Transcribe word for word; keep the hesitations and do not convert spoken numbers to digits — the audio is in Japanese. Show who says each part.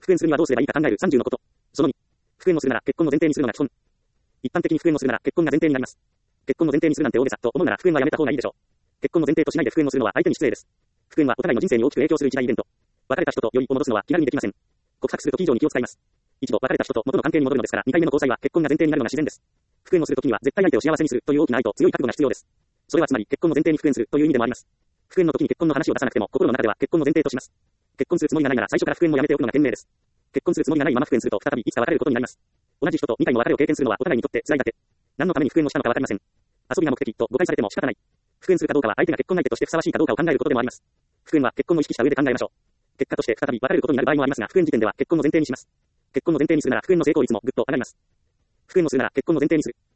Speaker 1: 復縁するにはどうすればいいか考えるさんじゅうのこと。そのに。復縁をするなら結婚を前提にするのが基本。一般的に復縁をするなら結婚が前提になります。結婚を前提にするなんて大げさと思うなら復縁はやめた方がいいでしょう。結婚を前提としないで復縁をするのは相手に失礼です。復縁はお互いの人生に大きく影響する一大イベント。別れた人と良いを戻すのは気軽にできません。告白するとき以上に気を使います。一度別れた人と元の関係に戻るのですからにかいめの交際は結婚が前提になるのが自然です。復縁をするときには絶対相手を幸せにするという大きな愛と強い覚悟が必要です。それはつまり結婚を前提に復縁するという意味でもあります。復縁の時に結婚の話を出さなくても心の中では結婚の前提とします。結婚するつもりがないなら最初から復縁をやめておくのが賢明です。結婚するつもりがないまま復縁すると再びいつか別れることになります。同じ人とにかいも別れを経験するのはお互いにとって辛いだけ。何のために復縁をしたのかわかりません。遊びが目的と誤解されても仕方ない。復縁するかどうかは相手が結婚相手としてふさわしいかどうかを考えることでもあります。復縁は結婚を意識した上で考えましょう。結果として再び別れることになる場合もありますが、復縁時点では結婚の前提にします。結婚の前提にするなら復縁の成功率もぐっと上がります。復縁をするなら結婚の前提にする。